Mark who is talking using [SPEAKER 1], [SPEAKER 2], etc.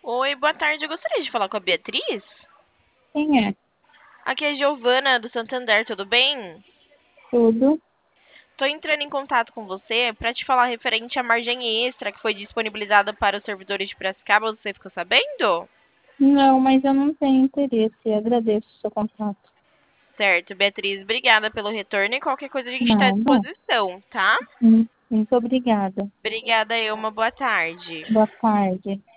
[SPEAKER 1] Oi, boa tarde. Eu gostaria de falar com a Beatriz.
[SPEAKER 2] Quem é?
[SPEAKER 1] Aqui é a Giovana do Santander, tudo bem?
[SPEAKER 2] Tudo?
[SPEAKER 1] Tô entrando em contato com você para te falar referente à margem extra que foi disponibilizada para os servidores de Piracicaba. Você ficou sabendo?
[SPEAKER 2] Não, mas eu não tenho interesse. Agradeço o seu contato.
[SPEAKER 1] Certo, Beatriz, obrigada pelo retorno e qualquer coisa a gente está à
[SPEAKER 2] Nada.
[SPEAKER 1] disposição, tá?
[SPEAKER 2] Muito obrigada.
[SPEAKER 1] Obrigada, eu. Uma boa tarde.
[SPEAKER 2] Boa tarde.